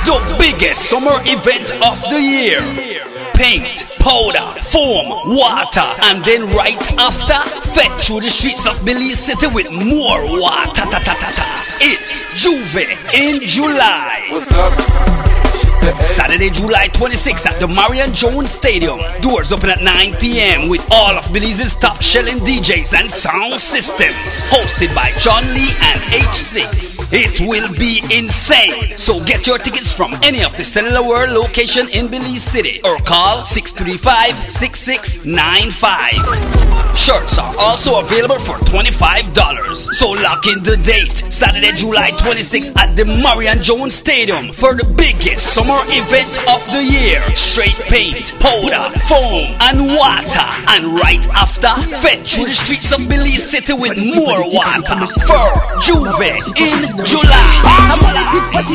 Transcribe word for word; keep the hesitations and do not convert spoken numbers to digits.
the biggest summer event of the year. Paint, powder, foam, water, and then right after, fed through the streets of Belize City with more water. Ta, ta, ta, ta. It's Juve in July. What's up? Saturday, July twenty-sixth at the Marion Jones Stadium. Doors open at nine p.m. with all of Belize's top shelling D Js and sound systems. Hosted by John Lee and H six. It will be insane. So get your tickets from any of the Cellular World location in Belize City or call six three five, six six nine five. Shirts are also available for twenty-five dollars. So lock in the date. Saturday, July twenty-sixth at the Marion Jones Stadium for the biggest summer event of the year. Straight paint, powder, foam, and water. And right after, fed through the streets of Belize City with more water. For Juve in July.